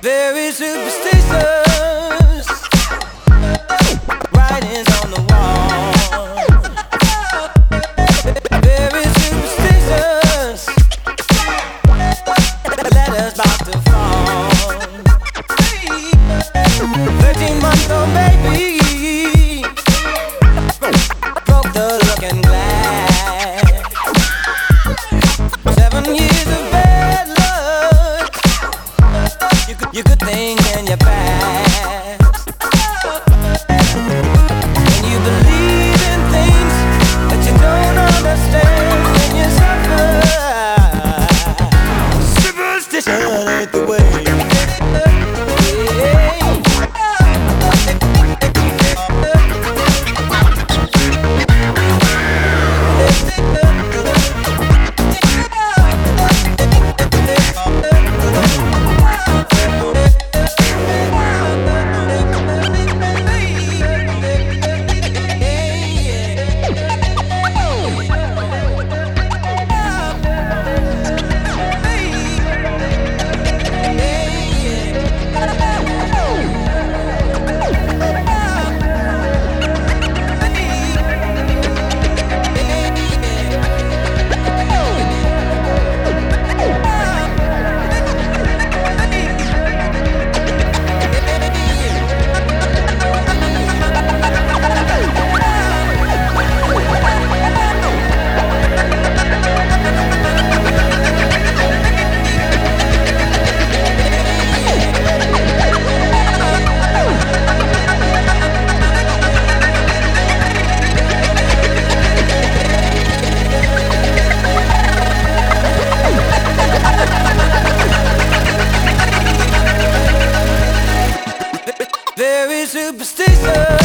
Very superstitious writings on the wall. Very superstitious letters about to fall. 13-month-old baby broke the looking glass. 7 years of bad luck, you could think in your past. And you believe in things that you don't understand when you suffer. Superstition ain't the way. Very superstitious.